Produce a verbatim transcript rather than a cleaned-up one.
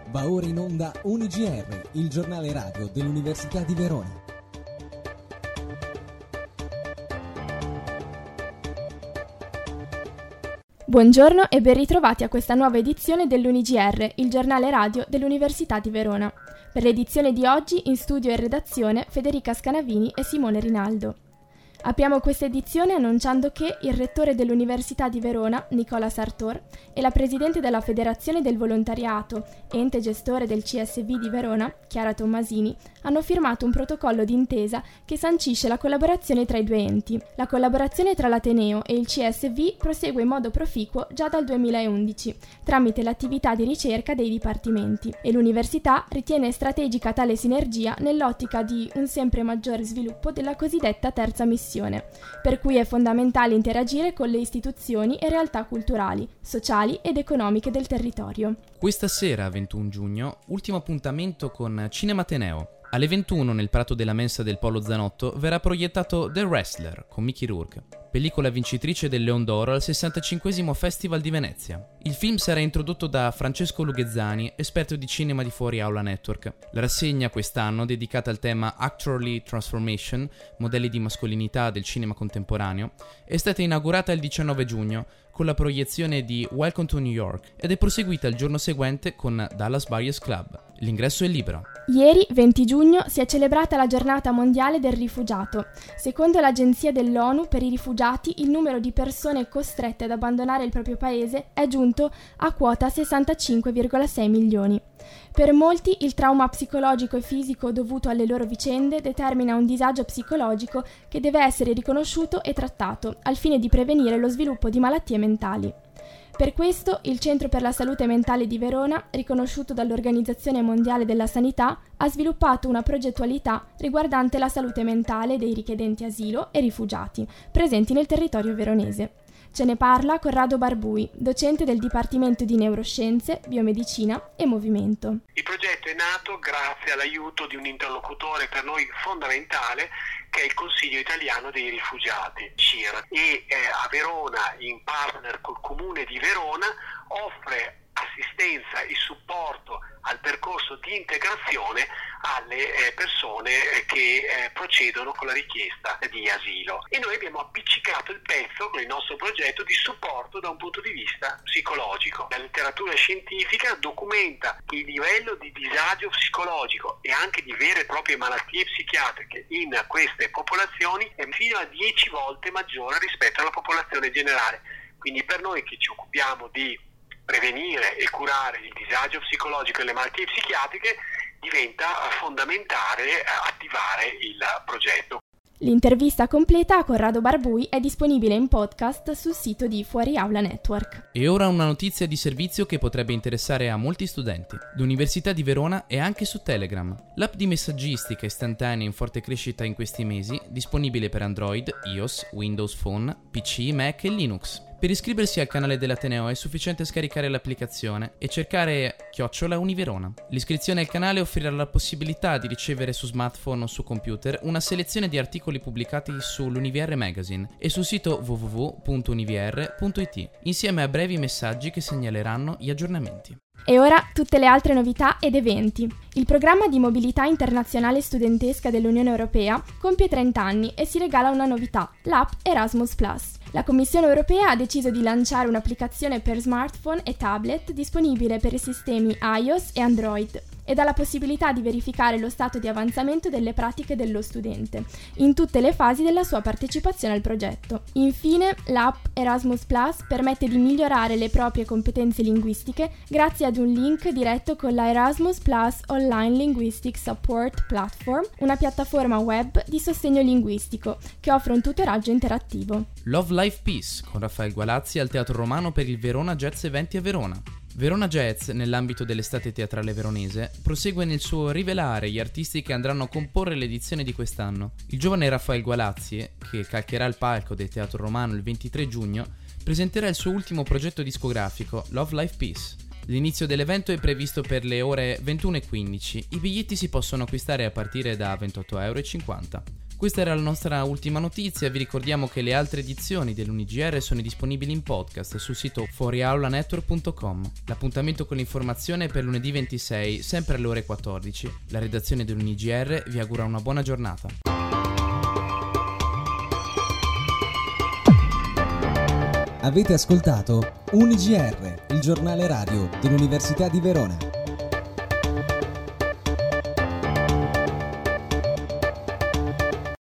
Va ora in onda U N I G R, il giornale radio dell'Università di Verona. Buongiorno e ben ritrovati a questa nuova edizione dell'U N I G R, il giornale radio dell'Università di Verona. Per l'edizione di oggi in studio e redazione Federica Scanavini e Simone Rinaldo. Apriamo questa edizione annunciando che il rettore dell'Università di Verona, Nicola Sartor, e la presidente della Federazione del Volontariato, ente gestore del C S V di Verona, Chiara Tommasini, hanno firmato un protocollo d'intesa che sancisce la collaborazione tra i due enti. La collaborazione tra l'Ateneo e il C S V prosegue in modo proficuo già dal duemilaundici, tramite l'attività di ricerca dei dipartimenti, e l'Università ritiene strategica tale sinergia nell'ottica di un sempre maggiore sviluppo della cosiddetta terza missione, per cui è fondamentale interagire con le istituzioni e realtà culturali, sociali ed economiche del territorio. Questa sera, ventuno giugno, ultimo appuntamento con Cinema Ateneo. Alle ventuno, nel prato della mensa del Polo Zanotto, verrà proiettato The Wrestler con Mickey Rourke, pellicola vincitrice del Leon d'Oro al sessantacinquesimo Festival di Venezia. Il film sarà introdotto da Francesco Lughezzani, esperto di cinema di Fuori Aula Network. La rassegna quest'anno, dedicata al tema Actorly Transformation, modelli di mascolinità del cinema contemporaneo, è stata inaugurata il diciannove giugno con la proiezione di Welcome to New York ed è proseguita il giorno seguente con Dallas Buyers Club. L'ingresso è libero. Ieri, venti giugno, si è celebrata la giornata mondiale del rifugiato. Secondo l'Agenzia dell'ONU per i rifugiati, il numero di persone costrette ad abbandonare il proprio paese è giunto a quota sessantacinque virgola sei milioni. Per molti il trauma psicologico e fisico dovuto alle loro vicende determina un disagio psicologico che deve essere riconosciuto e trattato, al fine di prevenire lo sviluppo di malattie mentali. Per questo il Centro per la Salute Mentale di Verona, riconosciuto dall'Organizzazione Mondiale della Sanità, ha sviluppato una progettualità riguardante la salute mentale dei richiedenti asilo e rifugiati presenti nel territorio veronese. Ce ne parla Corrado Barbui, docente del Dipartimento di Neuroscienze, Biomedicina e Movimento. Il progetto è nato grazie all'aiuto di un interlocutore per noi fondamentale, che è il Consiglio Italiano dei Rifugiati, C I R, e eh, a Verona, in partner col Comune di Verona, offre assistenza e supporto al percorso di integrazione alle eh, persone eh, che eh, procedono con la richiesta di asilo. E noi abbiamo appiccicato il pezzo con il nostro progetto di supporto da un punto di vista psicologico. La letteratura scientifica documenta il livello di disagio psicologico e anche di vere e proprie malattie psichiatriche in queste popolazioni è fino a dieci volte maggiore rispetto alla popolazione generale. Quindi per noi che ci occupiamo di prevenire e curare il disagio psicologico e le malattie psichiatriche diventa fondamentale attivare il progetto. L'intervista completa a Corrado Barbui è disponibile in podcast sul sito di Fuori Aula Network. E ora una notizia di servizio che potrebbe interessare a molti studenti. L'Università di Verona è anche su Telegram, l'app di messaggistica istantanea in forte crescita in questi mesi, disponibile per Android, iOS, Windows Phone, P C, Mac e Linux. Per iscriversi al canale dell'Ateneo è sufficiente scaricare l'applicazione e cercare chiocciola Univerona. L'iscrizione al canale offrirà la possibilità di ricevere su smartphone o su computer una selezione di articoli pubblicati sull'Univr Magazine e sul sito w w w punto univr punto i t, insieme a brevi messaggi che segnaleranno gli aggiornamenti. E ora tutte le altre novità ed eventi. Il programma di mobilità internazionale studentesca dell'Unione Europea compie trenta anni e si regala una novità, l'app Erasmus plus. La Commissione Europea ha deciso di lanciare un'applicazione per smartphone e tablet disponibile per i sistemi iOS e Android e dà la possibilità di verificare lo stato di avanzamento delle pratiche dello studente in tutte le fasi della sua partecipazione al progetto. Infine, l'app Erasmus plus permette di migliorare le proprie competenze linguistiche grazie ad un link diretto con la Erasmus plus Online Linguistic Support Platform, una piattaforma web di sostegno linguistico che offre un tutoraggio interattivo. Love Life Peace con Raffaele Gualazzi al Teatro Romano per il Verona Jazz Eventi a Verona. Verona Jazz, nell'ambito dell'estate teatrale veronese, prosegue nel suo rivelare gli artisti che andranno a comporre l'edizione di quest'anno. Il giovane Raffaele Gualazzi, che calcherà il palco del Teatro Romano il ventitré giugno, presenterà il suo ultimo progetto discografico, Love Life Peace. L'inizio dell'evento è previsto per le ore ventuno e quindici. I biglietti si possono acquistare a partire da ventotto virgola cinquanta euro. Questa era la nostra ultima notizia, vi ricordiamo che le altre edizioni dell'U N I G R sono disponibili in podcast sul sito fuoriaulanetwork punto com. L'appuntamento con l'informazione è per lunedì ventisei, sempre alle ore quattordici. La redazione dell'U N I G R vi augura una buona giornata. Avete ascoltato U N I G R, il giornale radio dell'Università di Verona.